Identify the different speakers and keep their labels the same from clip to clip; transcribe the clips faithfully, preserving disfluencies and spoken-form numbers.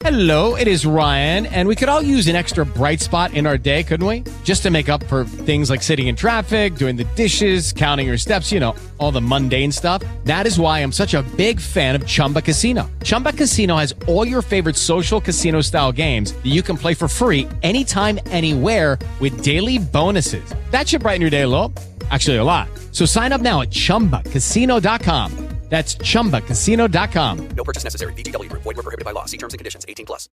Speaker 1: Hello, it is Ryan, and we could all use an extra bright spot in our day, couldn't we? Just to make up for things like sitting in traffic, doing the dishes, counting your steps, you know, all the mundane stuff. That is why I'm such a big fan of Chumba Casino. Chumba Casino has all your favorite social casino-style games that you can play for free anytime, anywhere with daily bonuses. That should brighten your day a little. Actually, a lot. So sign up now at chumba casino dot com. That's chumba casino dot com.
Speaker 2: No purchase necessary. V G W Group. Void where prohibited by law. See terms and conditions. eighteen plus.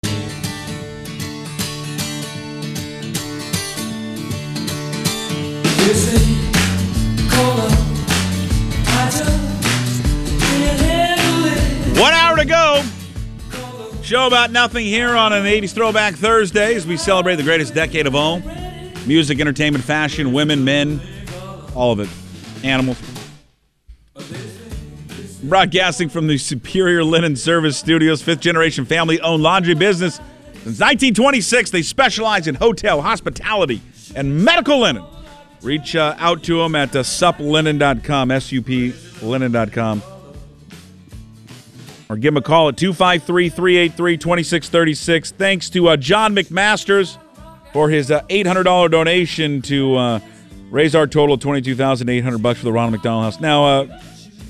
Speaker 3: One hour to go. Show about nothing here on an eighties Throwback Thursday as we celebrate the greatest decade of all. Music, entertainment, fashion, women, men, all of it. Animals. Broadcasting from the Superior Linen Service Studios, fifth generation family-owned laundry business. Since nineteen twenty-six, they specialize in hotel, hospitality, and medical linen. Reach uh, out to them at uh, sup linen dot com, S U P linen dot com. Or give them a call at two five three, three eight three, two six three six. Thanks to uh, John McMasters for his uh, eight hundred dollars donation to uh, raise our total of twenty-two thousand eight hundred dollars for the Ronald McDonald House. Now, uh,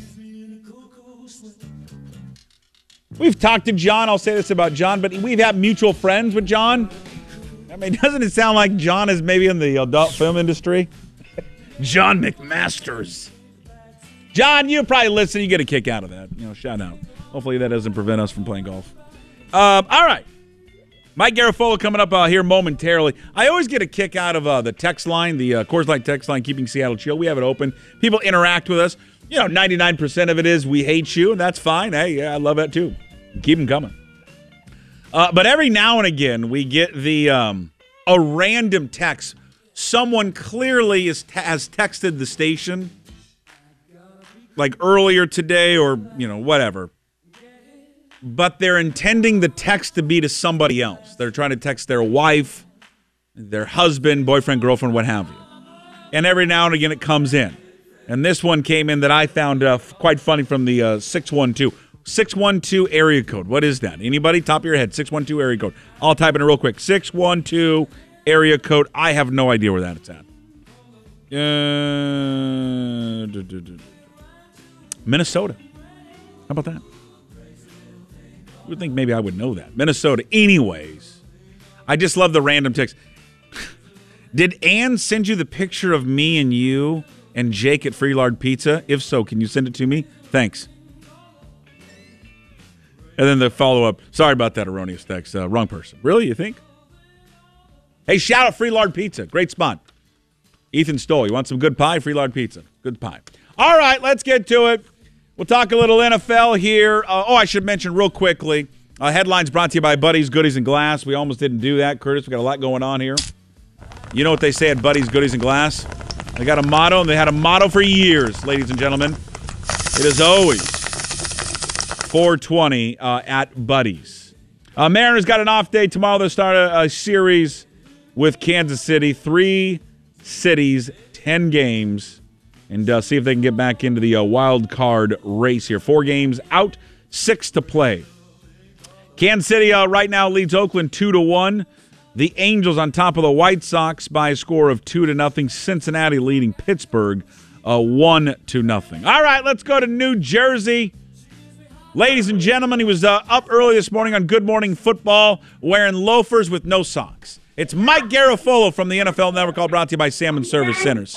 Speaker 3: we've talked to John. I'll say this about John, but we've had mutual friends with John. I mean, doesn't it sound like John is maybe in the adult film industry? John McMasters. John, you probably listen. You get a kick out of that. You know, shout out. Hopefully that doesn't prevent us from playing golf. Um, all right. Mike Garafolo coming up uh, here momentarily. I always get a kick out of uh, the text line, the uh, Coors Light text line, Keeping Seattle Chill. We have it open. People interact with us. You know, ninety-nine percent of it is we hate you, and that's fine. Hey, yeah, I love that too. Keep them coming. Uh, but every now and again, we get the um, a random text. Someone clearly is te- has texted the station, like earlier today or, you know, whatever. But they're intending the text to be to somebody else. They're trying to text their wife, their husband, boyfriend, girlfriend, what have you. And every now and again it comes in. And this one came in that I found uh, quite funny from the uh, six one two. six one two area code. What is that? Anybody? Top of your head. six one two area code. I'll type it in real quick. six one two area code. I have no idea where that it's at. Uh, do, do, do. Minnesota. How about that? I would think maybe I would know that. Minnesota. Anyways, I just love the random text. Did Ann send you the picture of me and you and Jake at Freelard Pizza? If so, can you send it to me? Thanks. And then the follow-up, sorry about that erroneous text. Uh, wrong person. Really, you think? Hey, shout out Freelard Pizza. Great spot. Ethan Stoll, you want some good pie? Freelard Pizza. Good pie. All right, let's get to it. We'll talk a little N F L here. Uh, oh, I should mention real quickly, uh, headlines brought to you by Buddy's Goodies and Glass. We almost didn't do that, Curtis. We got a lot going on here. You know what they say at Buddy's Goodies and Glass? They got a motto, and they had a motto for years, ladies and gentlemen. It is always four twenty uh, at Buddy's. Uh, Mariners got an off day tomorrow. They'll start a, a series with Kansas City. Three cities, ten games. And uh, see if they can get back into the uh, wild card race here. Four games out, six to play. Kansas City uh, right now leads Oakland two to one. The Angels on top of the White Sox by a score of two to nothing. Cincinnati leading Pittsburgh uh, one to nothing. All right, let's go to New Jersey. Ladies and gentlemen, he was uh, up early this morning on Good Morning Football wearing loafers with no socks. It's Mike Garafolo from the N F L Network, all brought to you by Salmon Service Centers.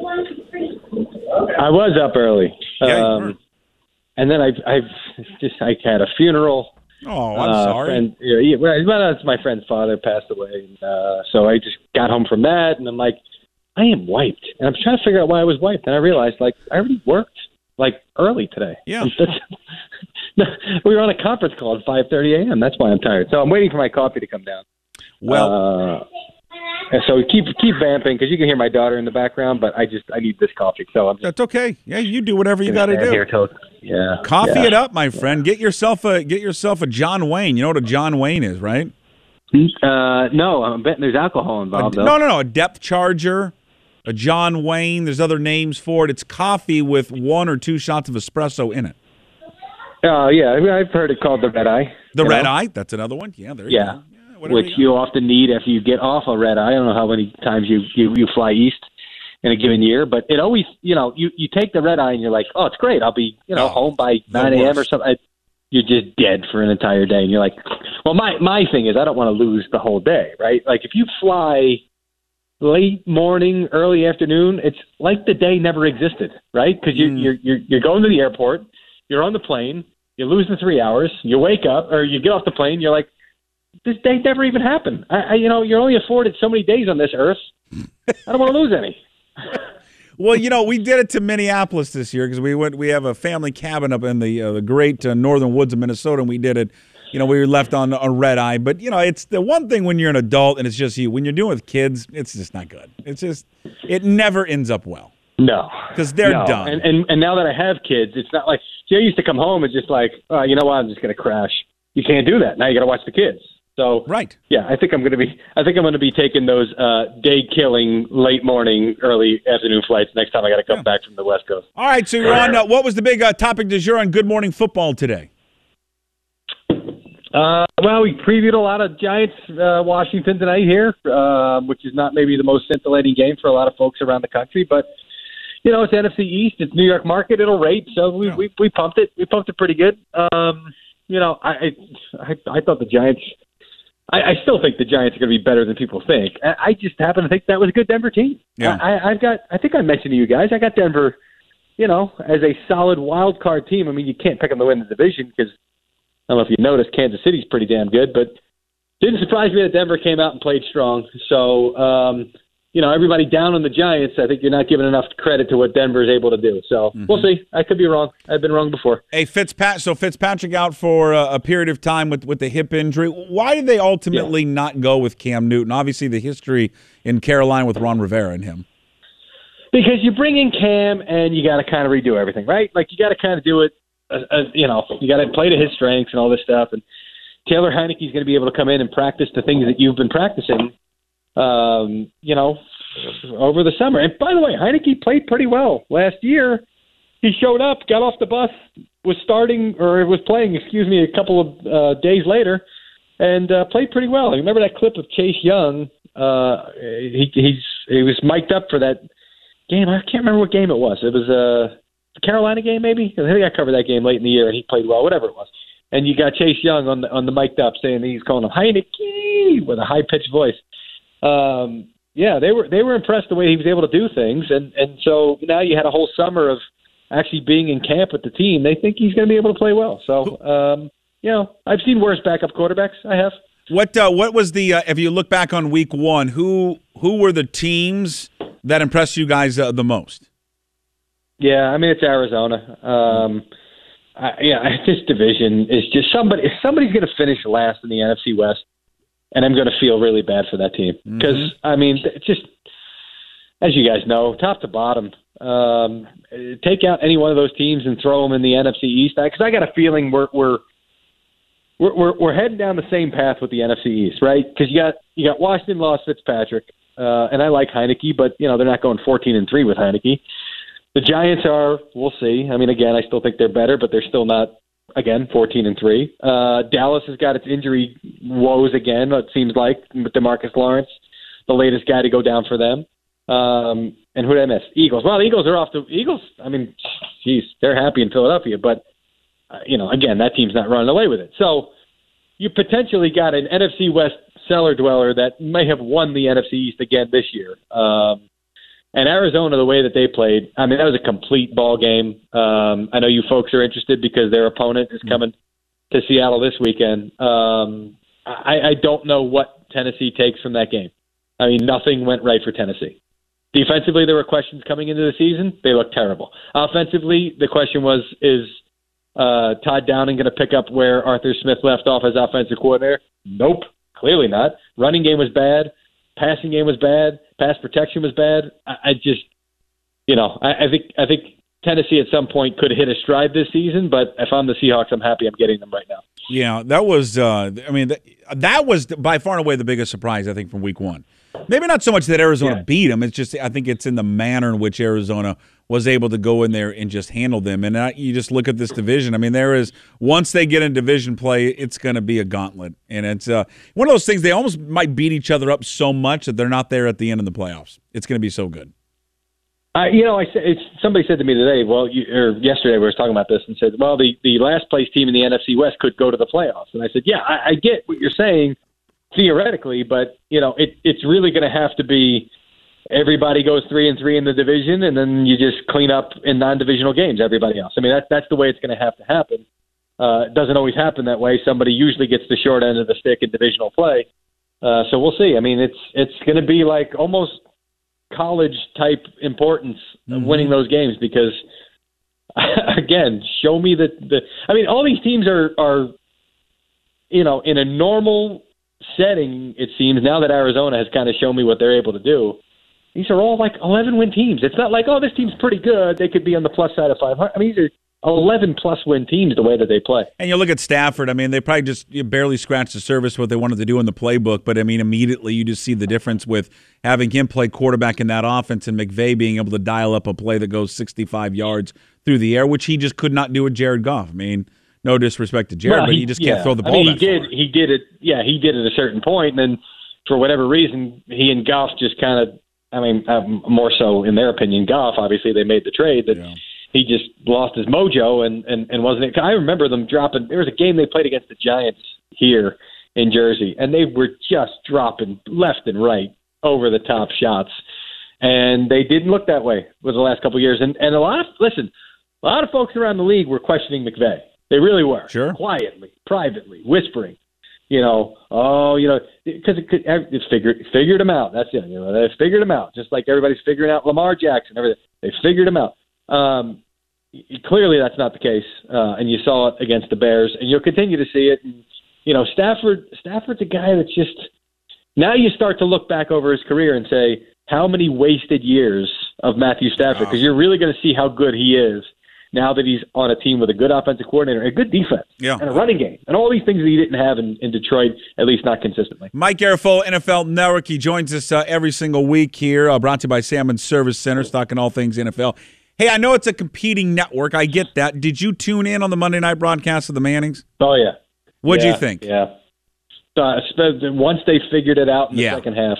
Speaker 4: I was up early,
Speaker 3: Yeah,
Speaker 4: um, and then I've, I've just I had a funeral.
Speaker 3: Oh, I'm
Speaker 4: uh,
Speaker 3: sorry.
Speaker 4: Friend, yeah, yeah, well, it's my friend's father passed away, and, uh, so I just got home from that, and I'm like, I am wiped, and I'm trying to figure out why I was wiped, and I realized like I already worked like early today.
Speaker 3: Yeah.
Speaker 4: We were on a conference call at five thirty a.m. That's why I'm tired. So I'm waiting for my coffee to come down.
Speaker 3: Well.
Speaker 4: Uh, And so keep keep vamping because you can hear my daughter in the background, but I just I need this coffee. So I'm just
Speaker 3: That's okay. Yeah, you do whatever you got to do.
Speaker 4: Here till, yeah,
Speaker 3: Coffee
Speaker 4: yeah.
Speaker 3: it up, my friend. Get yourself a get yourself a John Wayne. You know what a John Wayne is, right?
Speaker 4: Uh, no, I'm betting there's alcohol involved.
Speaker 3: A,
Speaker 4: though.
Speaker 3: no, no, no. A depth charger, a John Wayne. There's other names for it. It's coffee with one or two shots of espresso in it.
Speaker 4: Uh, yeah, I mean, I've heard it called the red eye.
Speaker 3: The
Speaker 4: you
Speaker 3: red
Speaker 4: know?
Speaker 3: eye. That's another one. Yeah, there you
Speaker 4: Yeah,
Speaker 3: go. Yeah, whatever
Speaker 4: which
Speaker 3: you,
Speaker 4: you often need after you get off a red eye. I don't know how many times you, you, you fly east in a given year, but it always, you know, you, you take the red eye and you're like, oh, it's great. I'll be, you know,
Speaker 3: Oh,
Speaker 4: home by
Speaker 3: the
Speaker 4: nine a.m. or
Speaker 3: worst.
Speaker 4: something. I, you're just dead for an entire day. And you're like, well, my, my thing is I don't want to lose the whole day, right? Like if you fly late morning, early afternoon, it's like the day never existed, right? Because you're,
Speaker 3: Mm.
Speaker 4: you're, you're, you're going to the airport, you're on the plane, you're losing three hours, you wake up, or you get off the plane, you're like, this day never even happened. I, I you know, you're only afforded so many days on this earth. I don't want to lose any.
Speaker 3: Well, you know, we did it to Minneapolis this year because we went. We have a family cabin up in the uh, the great uh, northern woods of Minnesota, and we did it. You know, we were left on a red eye. But you know, it's the one thing when you're an adult and it's just you. When you're doing it with kids, it's just not good. It's just it never ends up well
Speaker 4: No,
Speaker 3: because they're
Speaker 4: no.
Speaker 3: done.
Speaker 4: And, and and now that I have kids, it's not like see, I used to come home and just like, oh, you know what, I'm just going to crash. You can't do that. Now you got to watch the kids. So
Speaker 3: right.
Speaker 4: Yeah, I think I'm going to be. I think I'm going to be taking those uh, day-killing, late morning, early afternoon flights next time I got to come
Speaker 3: Yeah.
Speaker 4: back from the West Coast.
Speaker 3: All right, so you're on. Uh, what was the big uh, topic du jour on Good Morning Football today?
Speaker 4: Uh, well, we previewed a lot of Giants uh, Washington tonight here, uh, which is not maybe the most scintillating game for a lot of folks around the country, but you know it's N F C East, it's New York market, it'll rate, so we
Speaker 3: Yeah.
Speaker 4: we, we pumped it. We pumped it pretty good. Um, you know, I I, I thought the Giants. I, I still think the Giants are going to be better than people think. I, I just happen to think that was a good Denver team.
Speaker 3: Yeah.
Speaker 4: I, I've got. I think I mentioned to you guys. I got Denver, you know, as a solid wild card team. I mean, you can't pick them to win the division because I don't know if you noticed, Kansas City's pretty damn good, but didn't surprise me that Denver came out and played strong. So, um, you know, everybody down on the Giants, I think you're not giving enough credit to what Denver is able to do. So
Speaker 3: Mm-hmm.
Speaker 4: we'll see. I could be wrong. I've been wrong before.
Speaker 3: Hey, Fitzpat- so Fitzpatrick out for uh, a period of time with, with the hip injury. Why did they ultimately
Speaker 4: Yeah.
Speaker 3: not go with Cam Newton? Obviously, the history in Carolina with Ron Rivera and him.
Speaker 4: Because you bring in Cam and you got to kind of redo everything, right? Like you got to kind of do it, uh, uh, you know, you got to play to his strengths and all this stuff. And Taylor Heineke's going to be able to come in and practice the things that you've been practicing, um, you know, over the summer. And by the way, Heineke played pretty well last year. He showed up, got off the bus, was starting or was playing, excuse me, a couple of uh, days later, and uh, played pretty well. I remember that clip of Chase Young. Uh, he, he's he was mic'd up for that game. I can't remember what game it was. It was a Carolina game, maybe. I think I covered that game late in the year, and he played well. Whatever it was. And you got Chase Young on the on the mic'd up saying he's calling him Heineke with a high pitched voice. Um, yeah, they were they were impressed the way he was able to do things, and and so now you had a whole summer of actually being in camp with the team. They think he's going to be able to play well. So, um, you know, I've seen worse backup quarterbacks. I have.
Speaker 3: What uh, what was the uh, if you look back on week one, who who were the teams that impressed you guys uh, the most?
Speaker 4: Yeah, I mean it's Arizona. Um, I, yeah, this division is just somebody. If somebody's going to finish last in the N F C West, and I'm going to feel really bad for that team because mm-hmm. I mean, it's just as you guys know, top to bottom. Um, take out any one of those teams and throw them in the N F C East because I got a feeling we're we're we're we're, we're heading down the same path with the N F C East, right? Because you got you got Washington lost Fitzpatrick, uh, and I like Heineke, but you know they're not going fourteen and three with Heineke. The Giants are, we'll see. I mean, again, I still think they're better, but they're still not, again, fourteen and three. Uh, Dallas has got its injury woes again, it seems like, with DeMarcus Lawrence, the latest guy to go down for them. Um, and who did I miss? Eagles. Well, the Eagles are off the Eagles. I mean, geez, they're happy in Philadelphia, but, uh, you know, again, that team's not running away with it. So you potentially got an N F C West cellar dweller that may have won the N F C East again this year. Um, And Arizona, the way that they played, I mean, that was a complete ball game. Um, I know you folks are interested because their opponent is coming to Seattle this weekend. Um, I, I don't know what Tennessee takes from that game. I mean, nothing went right for Tennessee. Defensively, there were questions coming into the season. They looked terrible. Offensively, the question was, is uh, Todd Downing going to pick up where Arthur Smith left off as offensive coordinator? Nope, clearly not. Running game was bad. Passing game was bad. Pass protection was bad. I, I just, you know, I, I think I think Tennessee at some point could hit a stride this season. But if I'm the Seahawks, I'm happy I'm getting them right now.
Speaker 3: Yeah, that was. Uh, I mean, that, that was by far and away the biggest surprise I think from Week One. Maybe not so much that Arizona
Speaker 4: Yeah.
Speaker 3: beat them. It's just I think it's in the manner in which Arizona was able to go in there and just handle them. And uh, you just look at this division. I mean, there is once they get in division play, it's going to be a gauntlet, and it's uh, one of those things. They almost might beat each other up so much that they're not there at the end of the playoffs. It's going to be so good.
Speaker 4: I, you know, I said it's, somebody said to me today, well, you, or yesterday, we were talking about this, and said, well, the, the last place team in the N F C West could go to the playoffs, and I said, yeah, I, I get what you're saying theoretically, but you know, it, it's really going to have to be everybody goes three and three in the division, and then you just clean up in non-divisional games everybody else. I mean, that's that's the way it's going to have to happen. Uh, it doesn't always happen that way. Somebody usually gets the short end of the stick in divisional play. Uh, so we'll see. I mean, it's it's going to be like almost college type importance of
Speaker 3: Mm-hmm.
Speaker 4: winning those games because, again, show me that the. I mean, all these teams are are, you know, in a normal setting. It seems now that Arizona has kind of shown me what they're able to do. These are all like eleven win teams. It's not like, oh, this team's pretty good. They could be on the plus side of five hundred. I mean, these are eleven plus win teams the way that they play.
Speaker 3: And you look at Stafford, I mean, they probably just you barely scratched the surface what they wanted to do in the playbook, but I mean, immediately you just see the difference with having him play quarterback in that offense and McVay being able to dial up a play that goes sixty-five yards through the air, which he just could not do with Jared Goff. I mean, no disrespect to Jared,
Speaker 4: Well,
Speaker 3: but
Speaker 4: he,
Speaker 3: he just
Speaker 4: yeah.
Speaker 3: can't throw the
Speaker 4: I
Speaker 3: ball
Speaker 4: mean,
Speaker 3: that
Speaker 4: he did.
Speaker 3: far.
Speaker 4: He did it. Yeah, he did at a certain point, and then for whatever reason, he and Goff just kind of. I mean, um, more so in their opinion, Goff. Obviously, they made the trade that
Speaker 3: Yeah.
Speaker 4: he just lost his mojo and, and, and wasn't. I remember them dropping. There was a game they played against the Giants here in Jersey, and they were just dropping left and right over the top shots, and they didn't look that way for the last couple of years. And and a lot of listen, a lot of folks around the league were questioning McVay. They really were.
Speaker 3: Sure.
Speaker 4: Quietly, privately, whispering. You know, oh, you know, because it, it, it's figured figured him out. That's it. You know, they figured him out, just like everybody's figuring out Lamar Jackson. Everything they figured him out. Um, clearly, that's not the case, uh, and you saw it against the Bears, and you'll continue to see it. And, you know, Stafford. Stafford's a guy that's just now you start to look back over his career and say, how many wasted years of Matthew Stafford? Because you're really going to see how good he is now that he's on a team with a good offensive coordinator, a good defense,
Speaker 3: Yeah.
Speaker 4: and a running game, and all these things that he didn't have in, in Detroit, at least not consistently.
Speaker 3: Mike Garafolo, N F L Network. He joins us uh, every single week here, uh, brought to you by Salmon Service Center, talking all things N F L. Hey, I know it's a competing network. I get that. Did you tune in on the Monday night broadcast of the Mannings?
Speaker 4: Oh, yeah.
Speaker 3: What'd
Speaker 4: yeah,
Speaker 3: you think?
Speaker 4: Yeah. Uh, once they figured it out in the
Speaker 3: Yeah.
Speaker 4: second half,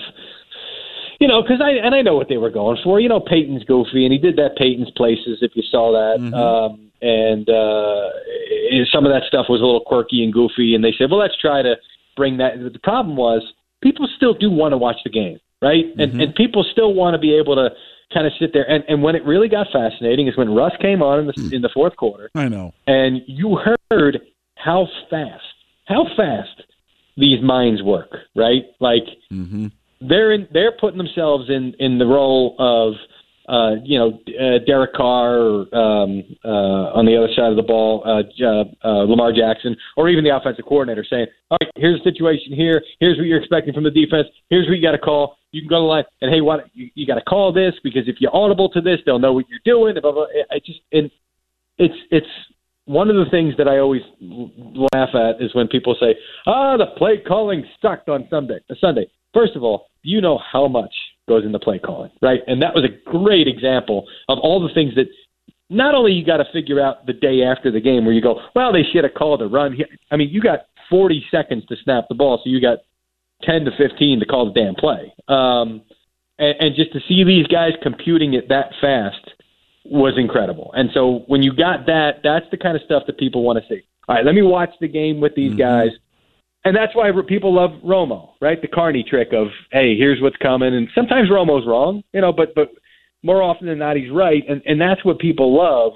Speaker 4: you know, because I and I know what they were going for. You know, Peyton's goofy, and he did that Peyton's Places, if you saw that.
Speaker 3: Mm-hmm.
Speaker 4: Um, and uh, some of that stuff was a little quirky and goofy, and they said, well, let's try to bring that. The problem was people still do want to watch the game, right?
Speaker 3: Mm-hmm.
Speaker 4: And, and people still want to be able to kind of sit there. And, and when it really got fascinating is when Russ came on in the, in the fourth quarter,
Speaker 3: I know.
Speaker 4: and you heard how fast, how fast these minds work, right? Like
Speaker 3: Mm-hmm.
Speaker 4: they're in, they're putting themselves in, in the role of, uh, you know, uh, Derek Carr, or, um, uh, on the other side of the ball, uh, uh, uh, Lamar Jackson, or even the offensive coordinator saying, all right, here's the situation here. Here's what you're expecting from the defense. Here's what you got to call. You can go to the line and, hey, what you, you got to call this because if you're audible to this, they'll know what you're doing. Blah, blah, blah. I just, and it's, it's one of the things that I always laugh at is when people say, ah, the play calling sucked on Sunday, Sunday. First of all, you know how much goes into play calling, right? And that was a great example of all the things that not only you got to figure out the day after the game where you go, well, they should have called a run. I mean, you got forty seconds to snap the ball, so you got ten to fifteen to call the damn play. Um, and, and just to see these guys computing it that fast was incredible. And so when you got that, that's the kind of stuff that people want to see. All right, let me watch the game with these
Speaker 3: Mm-hmm.
Speaker 4: guys. And that's why people love Romo, right? The Carney trick of, hey, here's what's coming. And sometimes Romo's wrong, you know, but but more often than not, he's right. And and that's what people love.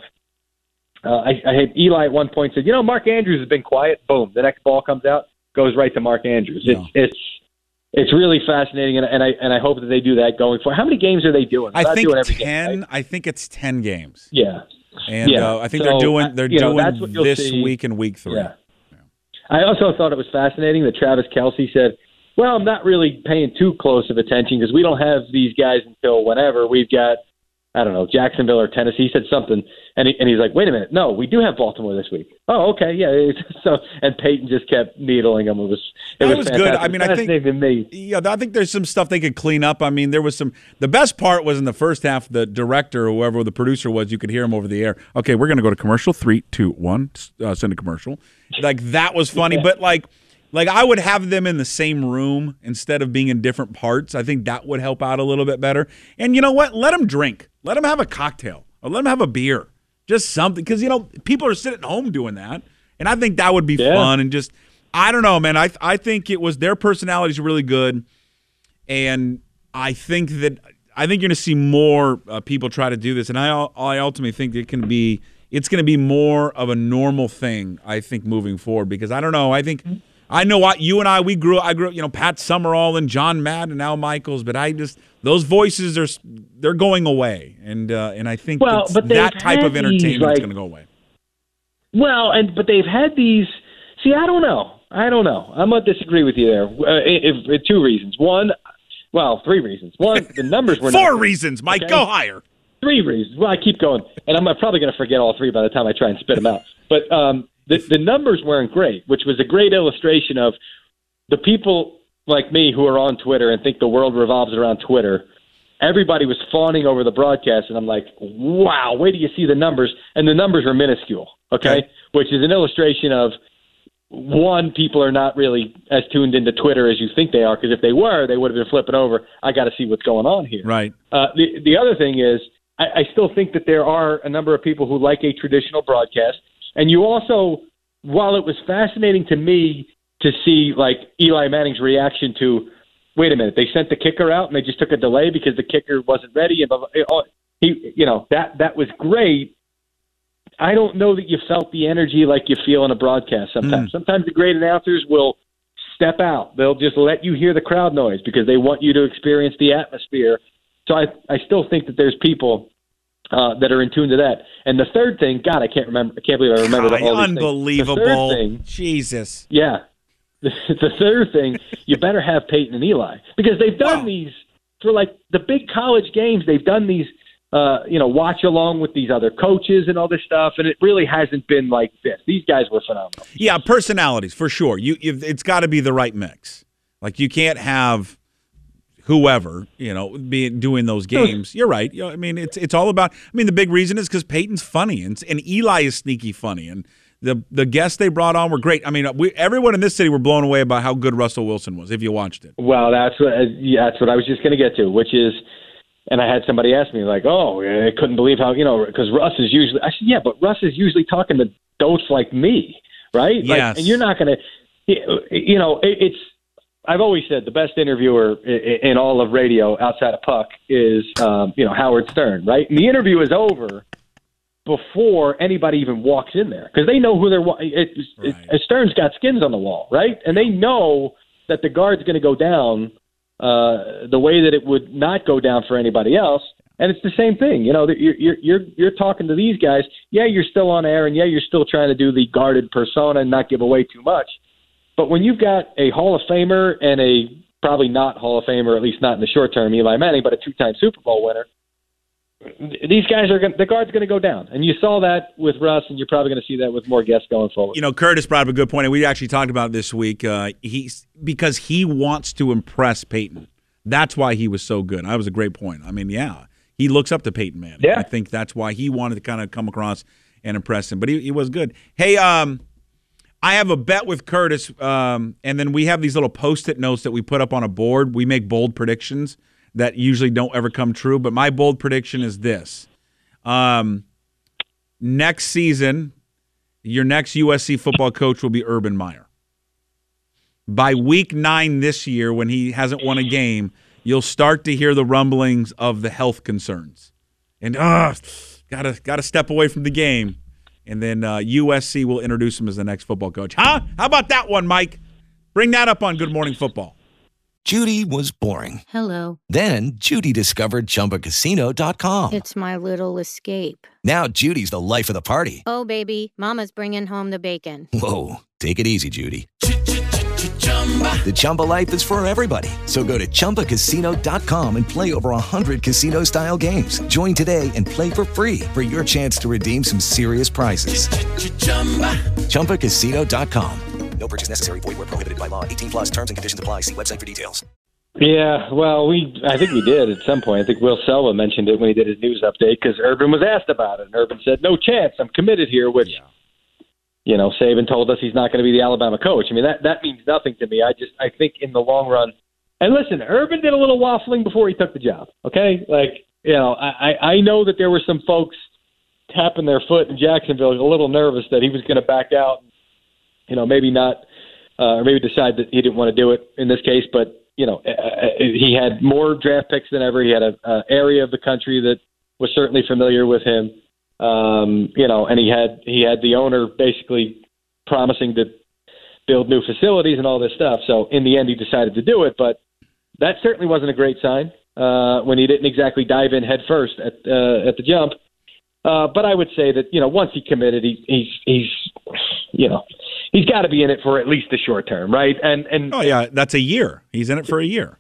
Speaker 4: Uh, I, I had Eli at one point said, you know, Mark Andrews has been quiet. Boom, the next ball comes out, goes right to Mark Andrews. It's
Speaker 3: Yeah.
Speaker 4: it's it's really fascinating, and, and I and I hope that they do that going forward. How many games are they doing? They're
Speaker 3: I
Speaker 4: not
Speaker 3: think
Speaker 4: doing every
Speaker 3: ten.
Speaker 4: game, right?
Speaker 3: I think it's ten games.
Speaker 4: Yeah,
Speaker 3: And
Speaker 4: Yeah.
Speaker 3: uh, I think
Speaker 4: So,
Speaker 3: they're doing they're
Speaker 4: you know, that's
Speaker 3: doing
Speaker 4: what you'll
Speaker 3: this
Speaker 4: see.
Speaker 3: week and week three.
Speaker 4: yeah. I also thought it was fascinating that Travis Kelce said, well, I'm not really paying too close of attention because we don't have these guys until whenever. We've got I don't know, Jacksonville or Tennessee. He said something, and he, and he's like, wait a minute, no, we do have Baltimore this week. Oh, okay, yeah. So and Peyton just kept needling him. It was it
Speaker 3: that
Speaker 4: was,
Speaker 3: was good. I mean, I think
Speaker 4: me.
Speaker 3: yeah, I think there's some stuff they could clean up. I mean, there was some. The best part was in the first half. The director, or whoever the producer was, you could hear him over the air. Okay, we're gonna go to commercial. Three, two, one. Uh, send a commercial. Like that was funny, yeah. but like. Like, I would have them in the same room instead of being in different parts. I think that would help out a little bit better. And you know what? Let them drink. Let them have a cocktail. Or let them have a beer. Just something. Because, you know, people are sitting at home doing that. And I think that would be yeah. fun. And just, I don't know, man. I I think it was, their personalities are really good. And I think that, I think you're going to see more uh, people try to do this. And I, I ultimately think it can be, it's going to be more of a normal thing, I think, moving forward. Because I don't know. I think... I know what you and I, we grew I grew up, you know, Pat Summerall and John Madden and Al Michaels, but I just, those voices are, they're going away. And uh, and I think
Speaker 4: well, but
Speaker 3: that type of entertainment
Speaker 4: like,
Speaker 3: is going to go away.
Speaker 4: Well, and but they've had these, see, I don't know. I don't know. I'm going to disagree with you there. Uh, if, if, two reasons. One, well, three reasons. One, the numbers were
Speaker 3: Four
Speaker 4: not
Speaker 3: reasons, Mike.
Speaker 4: Okay?
Speaker 3: Go higher.
Speaker 4: Three reasons. Well, I keep going. And I'm probably going to forget all three by the time I try and spit them out. But um, the, the numbers weren't great, which was a great illustration of the people like me who are on Twitter and think the world revolves around Twitter. Everybody was fawning over the broadcast, and I'm like, wow, wait till you see the numbers. And the numbers are minuscule, okay? okay. Which is an illustration of, one, people are not really as tuned into Twitter as you think they are, because if they were, they would have been flipping over. I got to see what's going on here.
Speaker 3: Right.
Speaker 4: Uh, the, the other thing is, I, I still think that there are a number of people who like a traditional broadcast. And you also, while it was fascinating to me to see like Eli Manning's reaction to, wait a minute, they sent the kicker out and they just took a delay because the kicker wasn't ready. And he, you know, that that was great. I don't know that you felt the energy like you feel in a broadcast sometimes. Mm. Sometimes the great announcers will step out. They'll just let you hear the crowd noise because they want you to experience the atmosphere. So I, I still think that there's people uh, that are in tune to that. And the third thing, God, I can't remember. I can't believe I remember
Speaker 3: God,
Speaker 4: all these
Speaker 3: unbelievable.
Speaker 4: things. The third thing,
Speaker 3: Jesus.
Speaker 4: Yeah. The third thing, you better have Peyton and Eli because they've done wow. these for like the big college games. They've done these, uh, you know, watch along with these other coaches and all this stuff, and it really hasn't been like this. These guys were phenomenal.
Speaker 3: Yeah, personalities for sure. You, you've, it's got to be the right mix. Like you can't have whoever, you know, be doing those games. You're right. You know, I mean, it's it's all about. I mean, the big reason is because Peyton's funny and and Eli is sneaky funny and. The the guests they brought on were great. I mean, we, everyone in this city were blown away about how good Russell Wilson was, if you watched it.
Speaker 4: Well, that's what yeah, that's what I was just going to get to, which is, and I had somebody ask me, like, oh, I couldn't believe how, you know, because Russ is usually, I said, yeah, but Russ is usually talking to dotes like me, right? Like,
Speaker 3: yes.
Speaker 4: And you're not going to, you know, it, it's, I've always said the best interviewer in all of radio outside of Puck is, um, you know, Howard Stern, right? And the interview is over before anybody even walks in there because they know who they're it, it, it, Stern's got skins on the wall, right? And they know that the guard's going to go down uh, the way that it would not go down for anybody else. And it's the same thing, you know. You're you're you're, you're talking to these guys. Yeah, you're still on air, and yeah, you're still trying to do the guarded persona and not give away too much. But when you've got a Hall of Famer and a probably not Hall of Famer, at least not in the short term, Eli Manning, but a two-time Super Bowl winner. These guys are going. The guard's going to go down, and you saw that with Russ, and you're probably going to see that with more guests going forward.
Speaker 3: You know, Curtis brought up a good point, and we actually talked about it this week. Uh, he's because he wants to impress Peyton. That's why he was so good. That was a great point. I mean, yeah, he looks up to Peyton Manning.
Speaker 4: Yeah,
Speaker 3: I think that's why he wanted to kind of come across and impress him. But he, he was good. Hey, um, I have a bet with Curtis, um, and then we have these little Post-it notes that we put up on a board. We make bold predictions that usually don't ever come true. But my bold prediction is this. Um, next season, your next U S C football coach will be Urban Meyer. By week nine this year, when he hasn't won a game, you'll start to hear the rumblings of the health concerns. And, uh, gotta, gotta step away from the game. And then uh, U S C will introduce him as the next football coach. Huh? How about that one, Mike? Bring that up on Good Morning Football.
Speaker 5: Judy was boring.
Speaker 6: Hello.
Speaker 5: Then Judy discovered Chumba Casino dot com.
Speaker 6: It's my little escape.
Speaker 5: Now Judy's the life of the party.
Speaker 6: Oh, baby, mama's bringing home the bacon.
Speaker 5: Whoa, take it easy, Judy. The Chumba life is for everybody. So go to Chumba Casino dot com and play over one hundred casino-style games. Join today and play for free for your chance to redeem some serious prizes. Chumba Casino dot com.
Speaker 2: No purchase necessary. Void where prohibited by law. eighteen plus terms and conditions apply. See website for details.
Speaker 4: Yeah, well, we I think we did at some point. I think Will Selva mentioned it when he did his news update because Urban was asked about it. And Urban said, no chance, I'm committed here, which, yeah. you know, Saban told us he's not going to be the Alabama coach. I mean, that, that means nothing to me. I just I think in the long run, and listen, Urban did a little waffling before he took the job, okay? Like, you know, I, I know that there were some folks tapping their foot in Jacksonville a little nervous that he was going to back out, you know, maybe not, uh, or maybe decide that he didn't want to do it in this case, but you know, uh, he had more draft picks than ever. He had a, a area of the country that was certainly familiar with him. Um, you know, and he had he had the owner basically promising to build new facilities and all this stuff. So in the end, he decided to do it. But that certainly wasn't a great sign uh, when he didn't exactly dive in head first at uh, at the jump. Uh, but I would say that, you know, once he committed, he, he's he's you know. He's got to be in it for at least the short term, right? And and
Speaker 3: oh yeah, that's a year. He's in it for a year.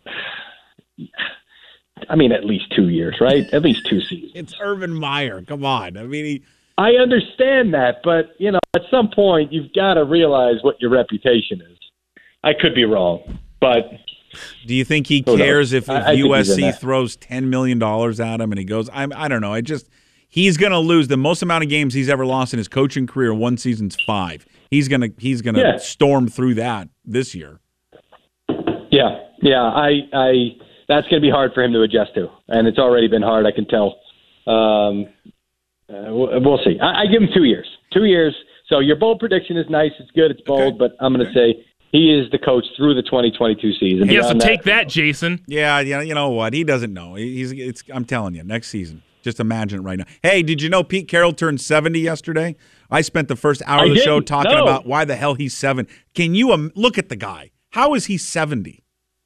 Speaker 4: I mean, at least two years, right? At least two seasons.
Speaker 3: It's Urban Meyer. Come on. I mean, he...
Speaker 4: I understand that, but you know, at some point, you've got to realize what your reputation is. I could be wrong, but
Speaker 3: do you think he cares if, if I, I U S C throws ten million dollars at him and he goes? I'm. I don't know. I just he's going to lose the most amount of games he's ever lost in his coaching career. One season's five. He's gonna he's gonna yeah. storm through that this year.
Speaker 4: Yeah, yeah. I I that's gonna be hard for him to adjust to, and it's already been hard. I can tell. Um, uh, we'll see. I, I give him two years. Two years. So your bold prediction is nice. It's good. It's bold, okay. But I'm gonna okay. say he is the coach through the twenty twenty-two season.
Speaker 7: He has to take that, that, Jason.
Speaker 3: Yeah, yeah. You know what? He doesn't know. He's. It's. I'm telling you, next season. Just imagine it right now. Hey, did you know Pete Carroll turned seventy yesterday? I spent the first hour
Speaker 4: I
Speaker 3: of the
Speaker 4: didn't.
Speaker 3: show talking
Speaker 4: no.
Speaker 3: about why the hell he's seven. Can you um, look at the guy? How is he seventy?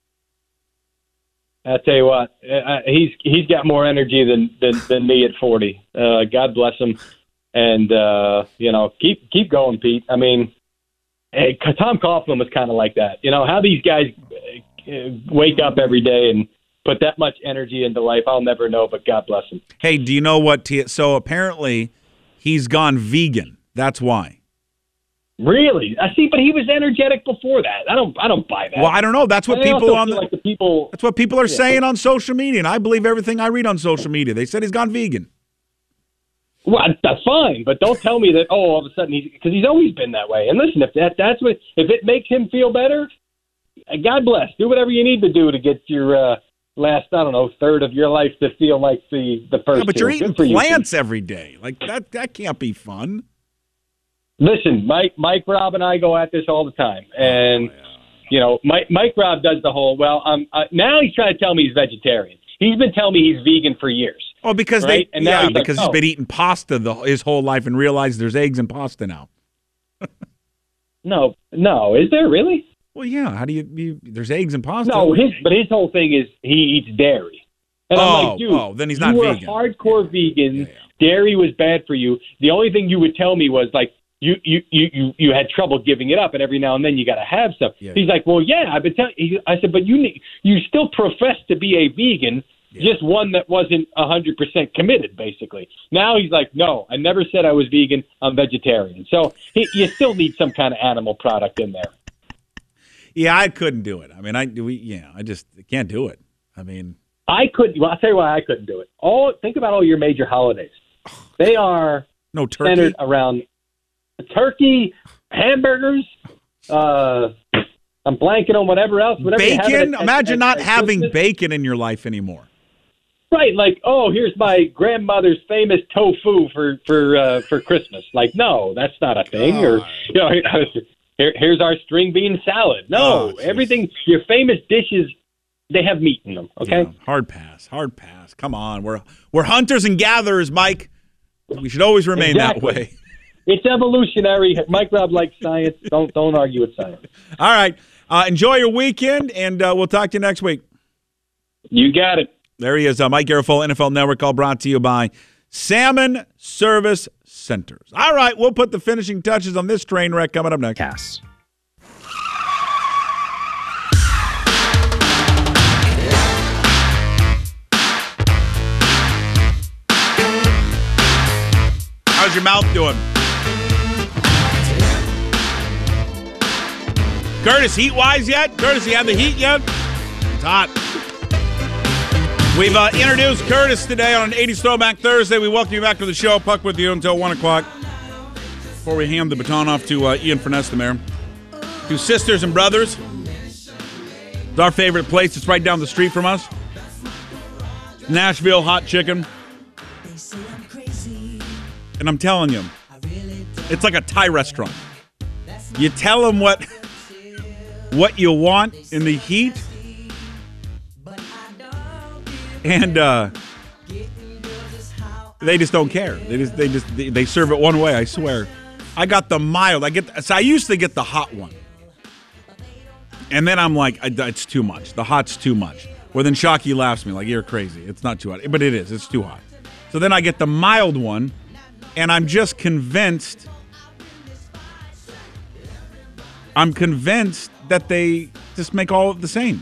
Speaker 4: I tell you what, uh, he's he's got more energy than than, than me at forty. Uh, God bless him, and uh, you know, keep keep going, Pete. I mean, hey, Tom Coughlin was kind of like that. You know, how these guys wake up every day and put that much energy into life, I'll never know, but God bless him.
Speaker 3: Hey, do you know what? T- so apparently he's gone vegan. That's why.
Speaker 4: Really? I see, but he was energetic before that. I don't I don't buy that.
Speaker 3: Well, I don't know. That's what
Speaker 4: I
Speaker 3: people on the,
Speaker 4: like the people
Speaker 3: That's what people are
Speaker 4: yeah.
Speaker 3: saying on social media, and I believe everything I read on social media. They said he's gone vegan.
Speaker 4: Well, that's fine, but don't tell me that, oh, all of a sudden he's because he's always been that way. And listen, if that that's what if it makes him feel better, God bless. Do whatever you need to do to get your uh last, I don't know, third of your life to feel like the, the first
Speaker 3: yeah, but
Speaker 4: two.
Speaker 3: you're eating
Speaker 4: Good
Speaker 3: plants
Speaker 4: you.
Speaker 3: every day. Like, that that can't be fun.
Speaker 4: Listen, Mike, Mike Robb and I go at this all the time. And, oh, yeah. you know, Mike, Mike Robb does the whole, well, um, uh, now he's trying to tell me he's vegetarian. He's been telling me he's vegan for years.
Speaker 3: Oh, because
Speaker 4: right?
Speaker 3: they,
Speaker 4: and now
Speaker 3: yeah,
Speaker 4: he's
Speaker 3: because
Speaker 4: like,
Speaker 3: he's
Speaker 4: oh.
Speaker 3: been eating pasta the, his whole life and realized there's eggs in pasta now.
Speaker 4: no, no. Is there really?
Speaker 3: Well, yeah. How do you, you there's eggs in pasta?
Speaker 4: No, his, but his whole thing is he eats dairy. And
Speaker 3: oh,
Speaker 4: I'm like, dude,
Speaker 3: oh, then he's not
Speaker 4: you
Speaker 3: vegan.
Speaker 4: You were a hardcore vegan.
Speaker 3: Yeah, yeah.
Speaker 4: Dairy was bad for you. The only thing you would tell me was, like, you you, you, you, you had trouble giving it up, and every now and then you got to have stuff.
Speaker 3: Yeah,
Speaker 4: He's
Speaker 3: yeah.
Speaker 4: like, well, yeah, I've been telling you. I said, but you need, you still profess to be a vegan, yeah. just one that wasn't one hundred percent committed, basically. Now he's like, no, I never said I was vegan. I'm vegetarian. So he, you still need some kind of animal product in there.
Speaker 3: Yeah, I couldn't do it. I mean, I we yeah, I just can't do it. I mean,
Speaker 4: I couldn't. Well, I'll tell you why I couldn't do it. All think about all your major holidays. They are
Speaker 3: no turkey.
Speaker 4: centered around turkey, hamburgers. Uh, I'm blanking on whatever else. Whatever
Speaker 3: bacon.
Speaker 4: at,
Speaker 3: Imagine
Speaker 4: at,
Speaker 3: not
Speaker 4: at
Speaker 3: having
Speaker 4: Christmas.
Speaker 3: bacon in your life anymore.
Speaker 4: Right, like, oh, here's my grandmother's famous tofu for for uh, for Christmas. Like, no, that's not a thing.
Speaker 3: God.
Speaker 4: Or you know, here, here's our string bean salad. No,
Speaker 3: oh,
Speaker 4: everything. Your famous dishes. They have meat in them, okay?
Speaker 3: Yeah, hard pass, hard pass. Come on, we're we're hunters and gatherers, Mike. We should always remain
Speaker 4: exactly.
Speaker 3: that way.
Speaker 4: It's evolutionary. Mike Robb likes science. Don't don't argue with science.
Speaker 3: All right, uh, enjoy your weekend, and uh, we'll talk to you next week.
Speaker 4: You got it.
Speaker 3: There he is, uh, Mike Garafolo, N F L Network, all brought to you by Salmon Service Centers. All right, we'll put the finishing touches on this train wreck coming up next.
Speaker 8: Cass.
Speaker 3: How's your mouth doing? Curtis, heat-wise yet? Curtis, you have the heat yet? It's hot. We've uh, introduced Curtis today on an eighties Throwback Thursday. We welcome you back to the show. Puck with you until one o'clock before we hand the baton off to uh, Ian Fernestemaire. To Sisters and Brothers. It's our favorite place. It's right down the street from us. Nashville Hot Chicken. And I'm telling you, it's like a Thai restaurant. You tell them what... what you want in the heat, and uh, they just don't care. They just they just they, they serve it one way. I swear. I got the mild. I get so I used to get the hot one, and then I'm like, it's too much. The hot's too much. Well, then Shockey laughs at me like, you're crazy. It's not too hot, but it is. It's too hot. So then I get the mild one, and I'm just convinced. I'm convinced that they just make all of the same.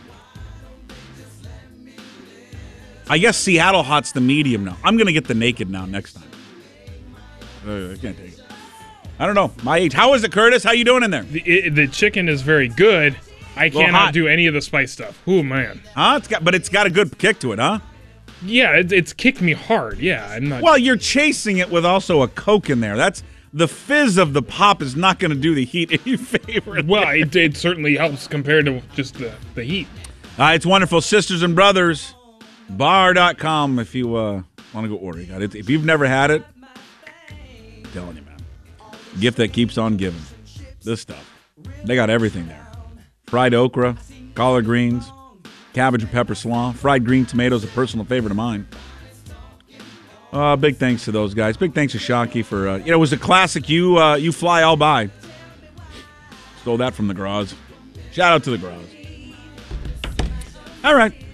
Speaker 3: I guess Seattle Hot's the medium now. I'm going to get the naked now next time. Uh, I can't take it. I don't know. My age. How is it, Curtis? How you doing in there?
Speaker 7: The, it, the chicken is very good. I cannot
Speaker 3: hot.
Speaker 7: do any of the spice stuff. Oh, man.
Speaker 3: Huh? It's got, but it's got a good kick to it, huh?
Speaker 7: Yeah, it, it's kicked me hard. Yeah, I'm not.
Speaker 3: Well, you're chasing it with also a Coke in there. That's... The fizz of the pop is not going to do the heat any favor.
Speaker 7: Well, it, it certainly helps compared to just the, the heat.
Speaker 3: Uh, it's wonderful. Sisters and Brothers, bar dot com if you uh, want to go order. You got it. If you've never had it, I'm telling you, man. Gift that keeps on giving. This stuff. They got everything there. Fried okra, collard greens, cabbage and pepper slaw, fried green tomatoes, a personal favorite of mine. Uh, big thanks to those guys. Big thanks to Shockey for, uh, you know, it was a classic. You uh, you fly, I'll buy. Stole that from the Graz. Shout out to the Graz. All right.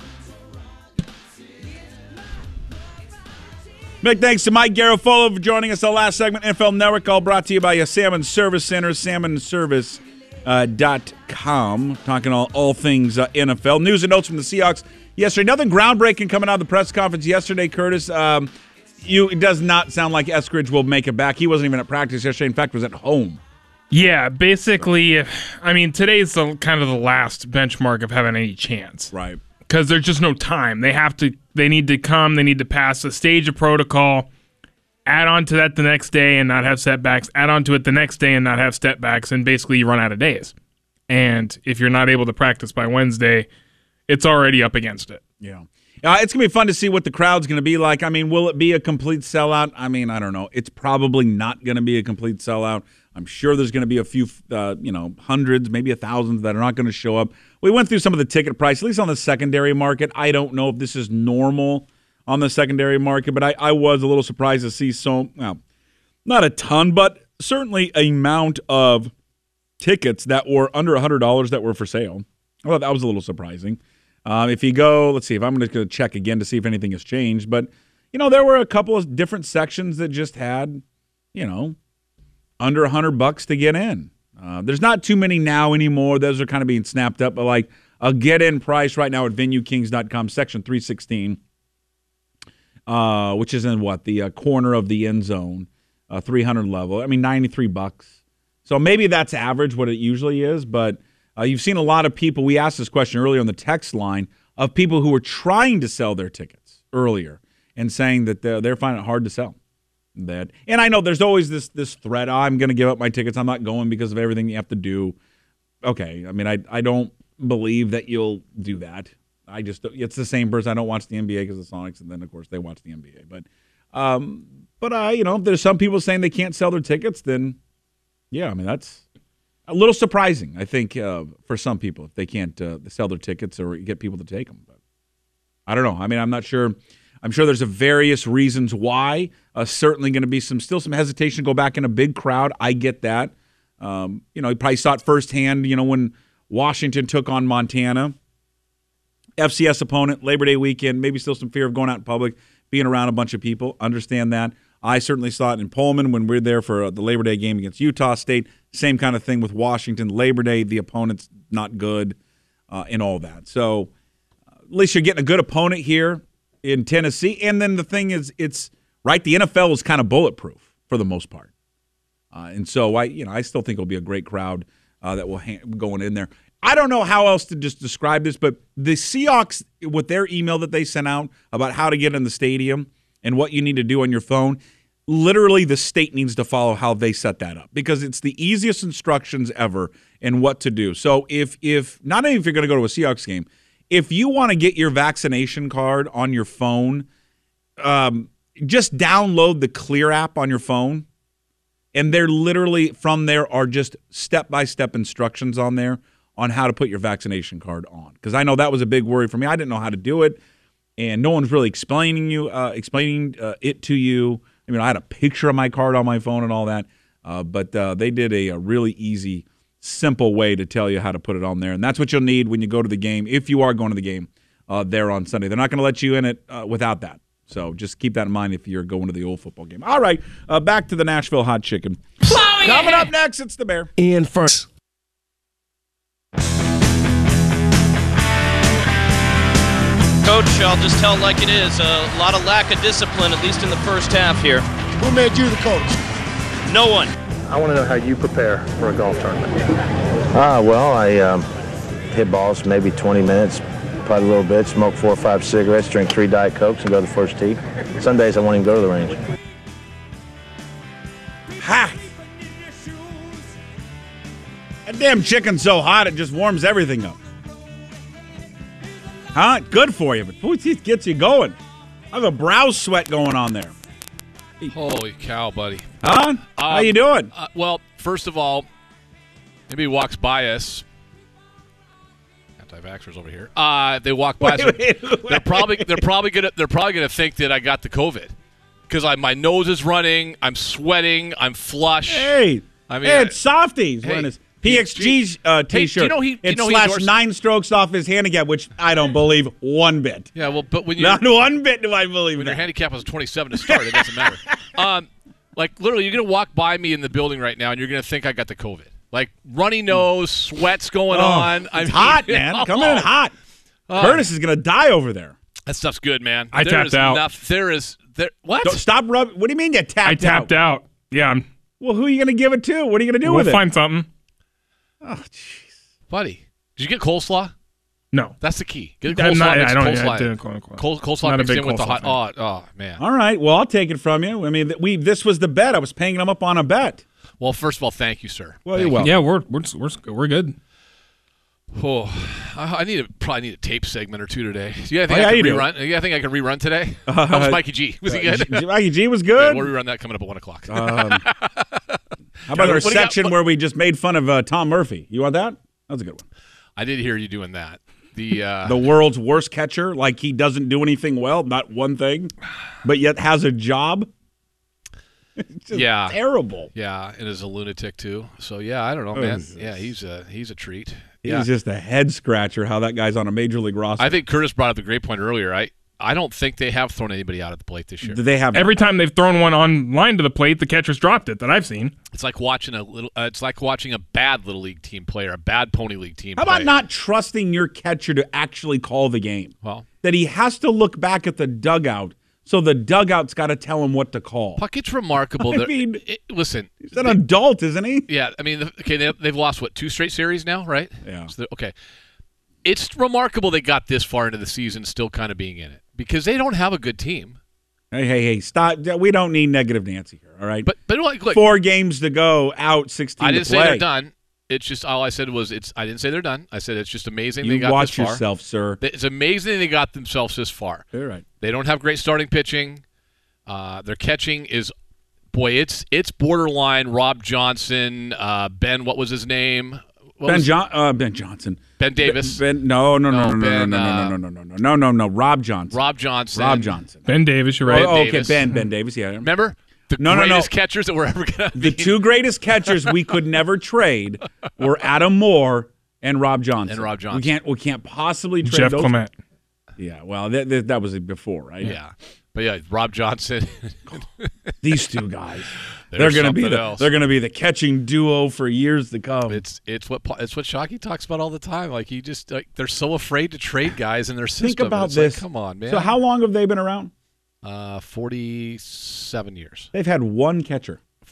Speaker 3: Big thanks to Mike Garofolo for joining us. The last segment, N F L Network, all brought to you by your Salmon Service Center, salmon service dot com. Talking all, all things uh, N F L. News and notes from the Seahawks yesterday. Nothing groundbreaking coming out of the press conference yesterday, Curtis. Um, you, it does not sound like Eskridge will make it back. He wasn't even at practice yesterday. In fact, was at home.
Speaker 7: Yeah, basically, I mean, today's the, kind of the last benchmark of having any chance.
Speaker 3: Right.
Speaker 7: Because there's just no time. They have to. They need to come. They need to pass a stage of protocol, add on to that the next day and not have setbacks, add on to it the next day and not have setbacks, and basically you run out of days. And if you're not able to practice by Wednesday, it's already up against it.
Speaker 3: Yeah. Uh, it's going to be fun to see what the crowd's going to be like. I mean, will it be a complete sellout? I mean, I don't know. It's probably not going to be a complete sellout. I'm sure there's going to be a few, uh, you know, hundreds, maybe a thousand that are not going to show up. We went through some of the ticket price, at least on the secondary market. I don't know if this is normal on the secondary market, but I, I was a little surprised to see so, well, not a ton, but certainly a amount of tickets that were under one hundred dollars that were for sale. I thought that was a little surprising. Um, if you go, let's see, if I'm just going to check again to see if anything has changed. But, you know, there were a couple of different sections that just had, you know, under one hundred bucks to get in. Uh, there's not too many now anymore. Those are kind of being snapped up. But, like, a get-in price right now at venue kings dot com, section three sixteen, uh, which is in, what, the uh, corner of the end zone, uh, three hundred level. I mean, ninety-three bucks. So maybe that's average, what it usually is, but uh, you've seen a lot of people. We asked this question earlier on the text line of people who were trying to sell their tickets earlier and saying that they're, they're finding it hard to sell. That, and I know there's always this this threat, oh, I'm going to give up my tickets. I'm not going because of everything you have to do. Okay, I mean, I I don't believe that you'll do that. I just, it's the same person. I don't watch the N B A because of the Sonics, and then, of course, they watch the N B A. But, um, but uh, you know, if there's some people saying they can't sell their tickets, then, yeah, I mean, that's a little surprising, I think, uh, for some people, if they can't uh, sell their tickets or get people to take them. But I don't know. I mean, I'm not sure. I'm sure there's a various reasons why. Uh, certainly going to be some still some hesitation to go back in a big crowd. I get that. Um, you know, you probably saw it firsthand, you know, when Washington took on Montana. F C S opponent, Labor Day weekend, maybe still some fear of going out in public, being around a bunch of people. Understand that. I certainly saw it in Pullman when we were there for the Labor Day game against Utah State. Same kind of thing with Washington. Labor Day, the opponent's not good uh, and all that. So uh, at least you're getting a good opponent here in Tennessee. And then the thing is, it's right, the N F L is kind of bulletproof. for the most part. Uh, and so I, you know, I still think it'll be a great crowd uh, that will ha- going in there. I don't know how else to just describe this, but the Seahawks, with their email that they sent out about how to get in the stadium and what you need to do on your phone, literally the state needs to follow how they set that up because it's the easiest instructions ever in what to do. So if, if not only if you're going to go to a Seahawks game, if you want to get your vaccination card on your phone, um, just download the Clear app on your phone. And they're literally, from there, are just step-by-step instructions on there on how to put your vaccination card on. Because I know that was a big worry for me. I didn't know how to do it, and no one's really explaining you, uh, explaining uh, it to you. I mean, I had a picture of my card on my phone and all that, uh, but uh, they did a, a really easy, simple way to tell you how to put it on there. And that's what you'll need when you go to the game, if you are going to the game uh, there on Sunday. They're not going to let you in it uh, without that. So just keep that in mind if you're going to the old football game. All right, uh, back to the Nashville Hot Chicken. Coming up next, it's the Bear.
Speaker 8: Ian first.
Speaker 9: Coach, I'll just tell it like it is. A lot of lack of discipline, at least in the first half here.
Speaker 8: Who made you the coach?
Speaker 9: No one.
Speaker 10: I want to know how you prepare for a golf tournament.
Speaker 11: Ah, well, I um, hit balls maybe twenty minutes, putt a little bit, smoke four or five cigarettes, drink three Diet Cokes, and go to the first tee. Some days I won't even go to the range.
Speaker 3: Ha! That damn chicken's so hot it just warms everything up. Huh? Good for you, but boy, it gets you going. I have a brow sweat going on there.
Speaker 12: Holy cow, buddy.
Speaker 3: Huh?
Speaker 12: Um,
Speaker 3: How you doing?
Speaker 12: Uh, well, first of all, maybe he walks by us. Anti-vaxxers over here. Uh, they walk by
Speaker 3: Wait,
Speaker 12: us.
Speaker 3: wait, wait.
Speaker 12: They're probably they're probably gonna they're probably gonna think that I got the COVID because I my nose is running. I'm sweating. I'm flush.
Speaker 3: Hey,
Speaker 12: I mean,
Speaker 3: hey,
Speaker 12: I-
Speaker 3: it's Softies
Speaker 12: Hey,
Speaker 3: wearing his P X G uh,
Speaker 12: Hey, do you
Speaker 3: T-shirt.
Speaker 12: know he- do you
Speaker 3: it
Speaker 12: know he
Speaker 3: slashed
Speaker 12: endorsed-
Speaker 3: nine strokes off his handicap, which I don't believe one bit.
Speaker 12: Yeah, well, but when you
Speaker 3: Not one bit do I believe
Speaker 12: when
Speaker 3: that.
Speaker 12: your handicap was twenty-seven to start, it doesn't matter. Um, like literally, you're gonna walk by me in the building right now, and you're gonna think I got the COVID. Like runny nose, sweats going
Speaker 3: Oh,
Speaker 12: on.
Speaker 3: It's
Speaker 12: I mean,
Speaker 3: hot, man. Coming in hot.
Speaker 12: Oh.
Speaker 3: Curtis is gonna die over there.
Speaker 12: That stuff's good, man.
Speaker 7: I
Speaker 12: There
Speaker 7: tapped
Speaker 12: is
Speaker 7: out.
Speaker 12: Enough, there is there. What?
Speaker 3: Don't stop rubbing. What do you mean you tapped
Speaker 7: I tapped out. Yeah, I'm,
Speaker 3: Well, who are you gonna give it to? What are you gonna do
Speaker 7: we'll
Speaker 3: with it?
Speaker 7: find something.
Speaker 3: Oh, jeez.
Speaker 12: Buddy, did you get coleslaw?
Speaker 7: No.
Speaker 12: That's the key. Get
Speaker 7: I'm
Speaker 12: coleslaw.
Speaker 7: not-
Speaker 12: mixed
Speaker 7: I don't-
Speaker 12: coleslaw.
Speaker 7: I didn't call- call-
Speaker 12: Cole, coleslaw
Speaker 7: Not a
Speaker 12: mixed
Speaker 7: big
Speaker 12: in with the
Speaker 7: coleslaw
Speaker 12: hot. Oh, oh, man.
Speaker 3: All right. Well, I'll take it from you. I mean, th- we this was the bet. I was paying them up on a bet.
Speaker 12: Well, first of all, thank you, sir.
Speaker 3: Well,
Speaker 12: Thank
Speaker 3: you're
Speaker 12: you.
Speaker 3: welcome.
Speaker 7: Yeah, we're we're we're, we're good.
Speaker 12: Oh, I I need a probably need a tape segment or two today. Do you think
Speaker 3: Oh,
Speaker 12: I
Speaker 3: yeah,
Speaker 12: can
Speaker 3: you do.
Speaker 12: rerun? Yeah, I think I can rerun today. How was Mikey G? Was he
Speaker 3: Uh,
Speaker 12: good?
Speaker 3: G- Mikey G was
Speaker 12: Yeah,
Speaker 3: good.
Speaker 12: we'll rerun that coming up at one o'clock.
Speaker 3: Um, how about
Speaker 12: What
Speaker 3: our
Speaker 12: do you got?
Speaker 3: section
Speaker 12: What-
Speaker 3: where we just made fun of uh, Tom Murphy? You want that? That was a good one.
Speaker 12: I did hear you doing that. The uh,
Speaker 3: The world's worst catcher, like he doesn't do anything well, not one thing, but yet has a job. It's just
Speaker 12: Yeah.
Speaker 3: terrible.
Speaker 12: yeah, and is a lunatic too. So yeah, I don't know,
Speaker 3: Oh,
Speaker 12: man.
Speaker 3: this is-
Speaker 12: Yeah, he's a he's a treat.
Speaker 3: He's
Speaker 12: Yeah.
Speaker 3: just a head scratcher. How that guy's on a major league roster.
Speaker 12: I think Curtis brought up a great point earlier. I I don't think they have thrown anybody out at the plate this year.
Speaker 3: Do they have
Speaker 7: Every time they've thrown one on line to the plate, the catcher's dropped it that I've seen.
Speaker 12: It's like watching a little. Uh, it's like watching a bad little league team play or a bad pony league team.
Speaker 3: How about
Speaker 12: play.
Speaker 3: not trusting your catcher to actually call the game?
Speaker 12: Well,
Speaker 3: That he has to look back at the dugout, so the dugout's got to tell him what to call.
Speaker 12: Puck, it's remarkable.
Speaker 3: I
Speaker 12: that,
Speaker 3: mean,
Speaker 12: it, listen,
Speaker 3: He's an adult, isn't he?
Speaker 12: yeah. I mean, the- okay, they, they've lost what two straight series now, right?
Speaker 3: Yeah.
Speaker 12: So they're- okay, it's remarkable they got this far into the season still kind of being in it because they don't have a good team.
Speaker 3: Hey, hey, hey! Stop. We don't need negative Nancy here. All right.
Speaker 12: But but like, look,
Speaker 3: Four games to go, out sixteen.
Speaker 12: I didn't
Speaker 3: to
Speaker 12: say
Speaker 3: play.
Speaker 12: they're done. It's just all I said was it's. I didn't say they're done. I said it's just amazing they
Speaker 3: You
Speaker 12: got
Speaker 3: watch
Speaker 12: this far.
Speaker 3: yourself, sir.
Speaker 12: It's amazing they got themselves this far.
Speaker 3: All right.
Speaker 12: They don't have great starting pitching. Uh, their catching is, boy, it's it's borderline. Rob Johnson, uh, Ben, what was his name? What
Speaker 3: Ben
Speaker 12: was-
Speaker 3: John, uh, Ben Johnson,
Speaker 12: Ben Davis,
Speaker 3: Ben, no, no, no,
Speaker 12: No,
Speaker 3: no, no,
Speaker 12: Ben,
Speaker 3: no, no,
Speaker 12: uh,
Speaker 3: no, no, no, no, no, no, no, Rob Johnson.
Speaker 12: Rob Johnson,
Speaker 3: Rob Johnson.
Speaker 7: Ben Davis, you're right.
Speaker 3: Oh, okay,
Speaker 12: Davis.
Speaker 3: Ben, Ben Davis. Yeah.
Speaker 12: Remember the
Speaker 3: No, no, no.
Speaker 12: greatest catchers that we're ever gonna.
Speaker 3: The
Speaker 12: be.
Speaker 3: two greatest catchers we could never trade were Adam Moore and Rob Johnson.
Speaker 12: And Rob Johnson.
Speaker 3: We can't. We can't possibly trade
Speaker 7: Jeff
Speaker 3: those.
Speaker 7: Clement.
Speaker 3: Yeah. Well, that, that that was before, right?
Speaker 12: Yeah, but yeah, Rob Johnson.
Speaker 3: These two guys.
Speaker 12: They're
Speaker 3: They're, going to be
Speaker 12: something
Speaker 3: the
Speaker 12: else.
Speaker 3: they're going to be the catching duo for years to come.
Speaker 12: It's it's what it's what Shockey talks about all the time. Like he just like they're so afraid to trade guys in their system.
Speaker 3: Think
Speaker 12: and
Speaker 3: about
Speaker 12: it's like,
Speaker 3: this.
Speaker 12: come on, man.
Speaker 3: So how long have they been around?
Speaker 12: Uh, forty-seven years.
Speaker 3: They've had one catcher.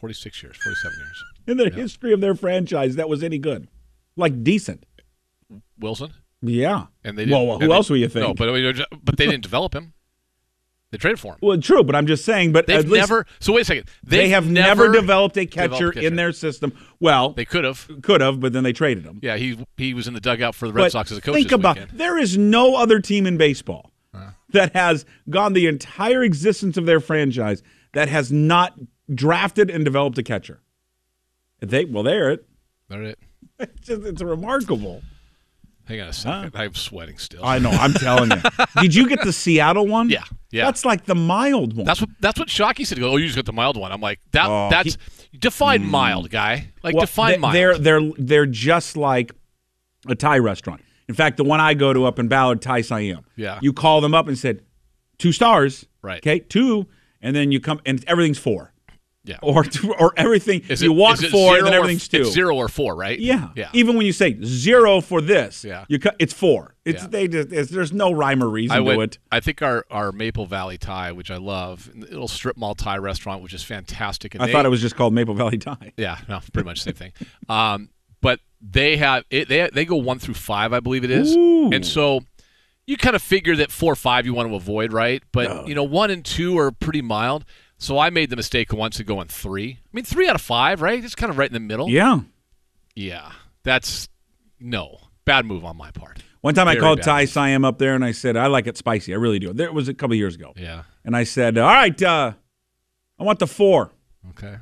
Speaker 12: forty-six years, forty-seven years.
Speaker 3: In the
Speaker 12: Yeah.
Speaker 3: history of their franchise, that was any good. Like, decent.
Speaker 12: Wilson?
Speaker 3: Yeah.
Speaker 12: And they
Speaker 3: well, well, who
Speaker 12: and
Speaker 3: else
Speaker 12: they,
Speaker 3: will you think?
Speaker 12: No, but, I mean, but they didn't develop him. They traded for him.
Speaker 3: Well, true, but I'm just saying. But
Speaker 12: They've
Speaker 3: at least
Speaker 12: never. So wait a second. They've
Speaker 3: they have
Speaker 12: never,
Speaker 3: never developed a catcher,
Speaker 12: developed a catcher
Speaker 3: in their system. Well,
Speaker 12: They could have.
Speaker 3: could have, but then they traded him.
Speaker 12: Yeah, he he was in the dugout for the Red
Speaker 3: But
Speaker 12: Sox as a coach.
Speaker 3: think
Speaker 12: this
Speaker 3: about
Speaker 12: weekend.
Speaker 3: there is no other team in baseball that has gone the entire existence of their franchise that has not drafted and developed a catcher. They well, they're it.
Speaker 12: They're it.
Speaker 3: It's, just, it's remarkable.
Speaker 12: Hang on a second. I'm sweating still.
Speaker 3: I know. I'm telling you. Did you get the Seattle one?
Speaker 12: Yeah, yeah.
Speaker 3: That's like the mild one.
Speaker 12: That's what that's what Shockey said. He goes, oh, you just got the mild one. I'm like, that.
Speaker 3: Oh,
Speaker 12: that's define mild, guy. Like
Speaker 3: Well,
Speaker 12: define
Speaker 3: they-
Speaker 12: mild.
Speaker 3: They're they're they're just like a Thai restaurant. In fact, the one I go to up in Ballard, Thai Siam.
Speaker 12: Yeah.
Speaker 3: You call them up and said two stars.
Speaker 12: Right.
Speaker 3: Okay, two, and then you come and everything's four.
Speaker 12: Yeah.
Speaker 3: Or two, or everything.
Speaker 12: Is
Speaker 3: you
Speaker 12: it-
Speaker 3: want
Speaker 12: is it
Speaker 3: four,
Speaker 12: zero
Speaker 3: and then
Speaker 12: or-
Speaker 3: everything's two.
Speaker 12: It's zero or four, right?
Speaker 3: Yeah.
Speaker 12: Yeah.
Speaker 3: Even when you say zero for this,
Speaker 12: Yeah.
Speaker 3: you cut, it's four. It's
Speaker 12: Yeah.
Speaker 3: they just it's, there's no rhyme or reason
Speaker 12: I
Speaker 3: to
Speaker 12: went,
Speaker 3: it.
Speaker 12: I think our, our Maple Valley Thai, which I love, a little strip mall Thai restaurant, which is fantastic. And
Speaker 3: I
Speaker 12: they,
Speaker 3: thought it was just called Maple Valley Thai.
Speaker 12: Yeah, no, pretty much the same thing. Um, but they have it, they they go one through five, I believe it is,
Speaker 3: Ooh.
Speaker 12: and so you kind of figure that four or five you want to avoid, right? But
Speaker 3: No.
Speaker 12: you know, one and two are pretty mild. So I made the mistake once of going three. I mean, three out of five, right? It's kind of right in the middle.
Speaker 3: Yeah.
Speaker 12: Yeah, that's no bad move on my part.
Speaker 3: One time I
Speaker 12: Very
Speaker 3: called
Speaker 12: bad
Speaker 3: Thai
Speaker 12: move.
Speaker 3: Siam up there and I said, I like it spicy. I really do. There was a couple of years ago.
Speaker 12: Yeah.
Speaker 3: And I said, all right, uh, I want the four,
Speaker 12: Okay.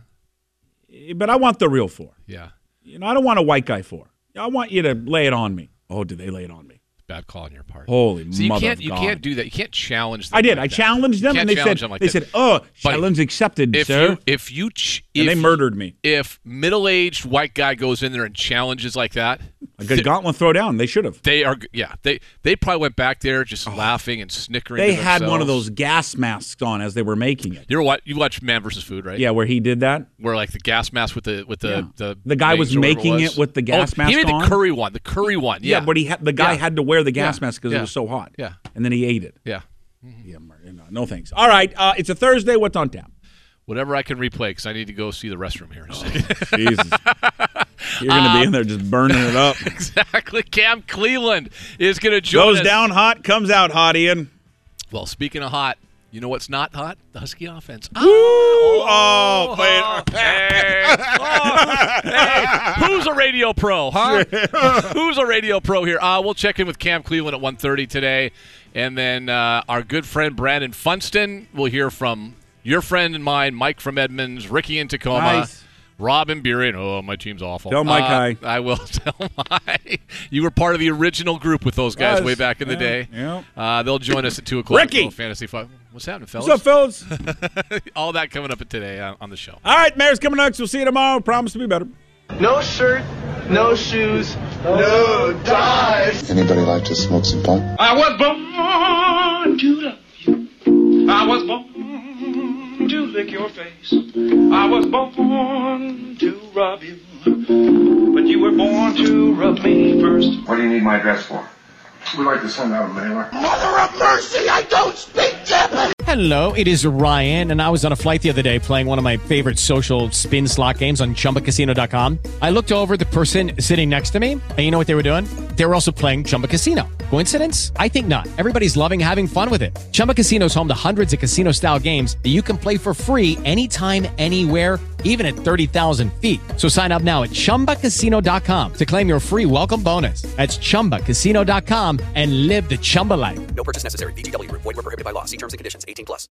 Speaker 3: but I want the real four.
Speaker 12: Yeah.
Speaker 3: You know, I don't want a white guy four. I want you to lay it on me. Oh, did they lay it on me?
Speaker 12: Bad call on your part.
Speaker 3: Holy
Speaker 12: So you
Speaker 3: mother
Speaker 12: can't
Speaker 3: of
Speaker 12: you
Speaker 3: God.
Speaker 12: can't do that. You can't challenge them.
Speaker 3: I did.
Speaker 12: like
Speaker 3: I
Speaker 12: that.
Speaker 3: challenged them,
Speaker 12: You
Speaker 3: and
Speaker 12: can't
Speaker 3: they
Speaker 12: challenge
Speaker 3: said,
Speaker 12: them like
Speaker 3: they
Speaker 12: that.
Speaker 3: said, oh,
Speaker 12: Buddy,
Speaker 3: challenge accepted,
Speaker 12: if
Speaker 3: sir.
Speaker 12: you if you ch-
Speaker 3: and
Speaker 12: if,
Speaker 3: they murdered me.
Speaker 12: If middle-aged white guy goes in there and challenges like that,
Speaker 3: A good gauntlet throw down. They should have.
Speaker 12: they are yeah they they probably went back there just laughing and snickering.
Speaker 3: They
Speaker 12: to
Speaker 3: had one of
Speaker 12: themselves.
Speaker 3: those gas masks on as they were making it.
Speaker 12: You know what? You watch Man versus Food, right?
Speaker 3: Yeah, where he did that.
Speaker 12: Where like the gas mask with the with the
Speaker 3: Yeah.
Speaker 12: the
Speaker 3: The guy was
Speaker 12: wings or whatever
Speaker 3: making
Speaker 12: was.
Speaker 3: it with the gas
Speaker 12: oh,
Speaker 3: mask
Speaker 12: He made
Speaker 3: on?
Speaker 12: the curry one. The curry one. Yeah,
Speaker 3: but he had the guy
Speaker 12: Yeah.
Speaker 3: had to wear the gas
Speaker 12: Yeah.
Speaker 3: mask because
Speaker 12: Yeah.
Speaker 3: it was so hot.
Speaker 12: Yeah.
Speaker 3: And then he ate it.
Speaker 12: Yeah.
Speaker 3: Yeah, you know, no thanks. All right, uh, it's a Thursday. What's on tap?
Speaker 12: Whatever I can replay because I need to go see the restroom here in a second.
Speaker 3: Jesus. You're going to
Speaker 12: Um,
Speaker 3: be in there just burning it up.
Speaker 12: Exactly. Cam Cleveland is going to join
Speaker 3: Goes
Speaker 12: us.
Speaker 3: down hot, comes out hot, Ian.
Speaker 12: Well, speaking of hot, you know what's not hot? The Husky offense.
Speaker 3: Woo! Oh, play it.
Speaker 12: Hey, oh, hey, who's a radio pro, huh? Who's a radio pro here? Uh, we'll check in with Cam Cleveland at one thirty today. And then uh, our good friend Brandon Funston. We'll hear from your friend and mine, Mike from Edmonds, Ricky in Tacoma,
Speaker 3: Nice.
Speaker 12: Robin Burien. Oh, my team's awful.
Speaker 3: Tell Mike
Speaker 12: uh,
Speaker 3: hi.
Speaker 12: I will tell Mike. You were part of the original group with those guys
Speaker 3: Was.
Speaker 12: way back in the
Speaker 3: Yeah,
Speaker 12: day.
Speaker 3: yeah.
Speaker 12: Uh, they'll join us at two o'clock.
Speaker 3: Ricky!
Speaker 12: Little Fantasy Fun. What's happening, fellas?
Speaker 3: What's up, fellas?
Speaker 12: All that coming up today on, on the show.
Speaker 3: All right, Mayor's coming next. We'll see you tomorrow. Promise to be better.
Speaker 13: No shirt, no shoes, no ties.
Speaker 14: Anybody like to smoke some pot?
Speaker 15: I was born to love you. I was born to lick your face. I was born to rub you. But you were born to rub me first.
Speaker 14: What do you need my address for? We'd like to send out a mailer.
Speaker 15: Mother of mercy, I don't speak German.
Speaker 1: Hello, it is Ryan, and I was on a flight the other day playing one of my favorite social spin slot games on Chumba Casino dot com. I looked over at the person sitting next to me, and you know what they were doing? They were also playing Chumba Casino. Coincidence? I think not. Everybody's loving having fun with it. Chumba Casino is home to hundreds of casino-style games that you can play for free anytime, anywhere, even at thirty thousand feet. So sign up now at Chumba Casino dot com to claim your free welcome bonus. That's Chumba Casino dot com and live the Chumba life.
Speaker 2: No purchase necessary. V G W. Void where prohibited by law. See terms and conditions. eighteen plus.